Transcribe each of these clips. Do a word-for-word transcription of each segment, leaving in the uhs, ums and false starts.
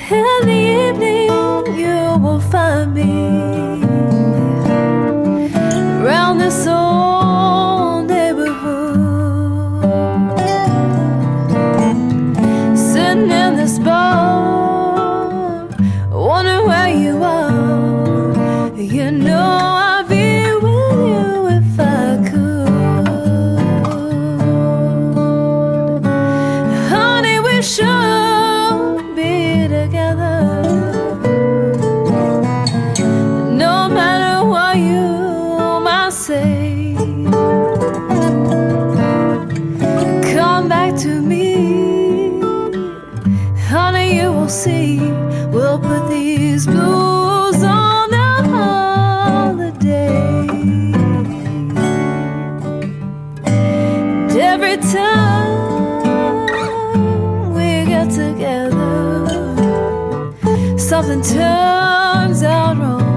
In the evening you will find me around this old neighborhood, sitting in this bar, wondering where you are. You know I'd be with you if I could. Honey, we should be together, no matter what you might say. Come back to me, honey, you will see. We'll put these blues on the holiday. And every time we get together, something turns out wrong.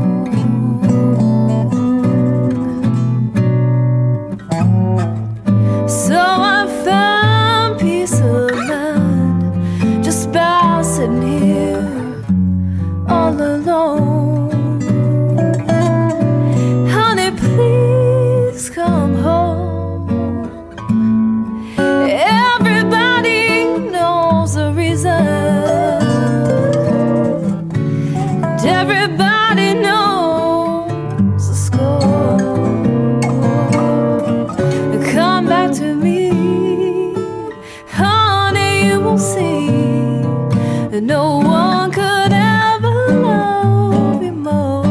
So I found peace of mind just by sitting here all alone. Honey, please come home. Everybody knows the reason, and everybody knows the score. Come back to me, honey, you will see. No one could ever love you more.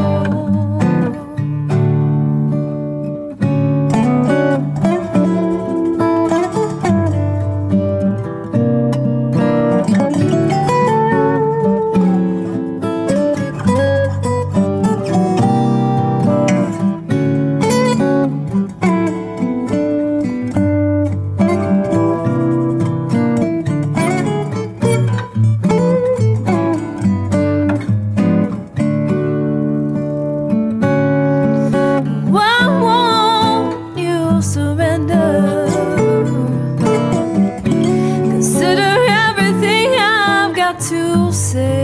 Surrender. Consider everything I've got to say.